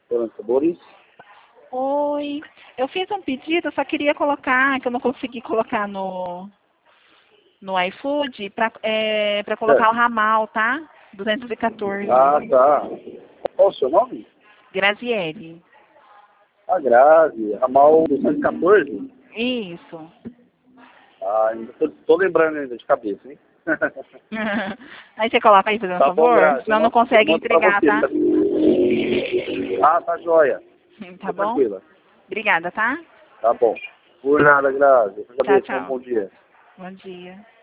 Restaurante Sabores. Oi, eu fiz um pedido, só queria colocar, que eu não consegui colocar no iFood, pra colocar o Certo. ramal, tá? 214. Ah, tá. Qual o seu nome? Graziele. A Grazi, Ramal 214. Isso. Ah, ainda tô lembrando ainda de cabeça, hein? Aí você coloca aí, fazendo um Tá bom, favor? Grazi. Senão não Eu consegue mando pra entregar, você. tá? Ah, tá joia. Tá Tá bom? tranquila. Obrigada, tá? Tá bom. Por nada, Grazi. Eu Tchau, agradeço. Um tchau. bom dia. Bom dia.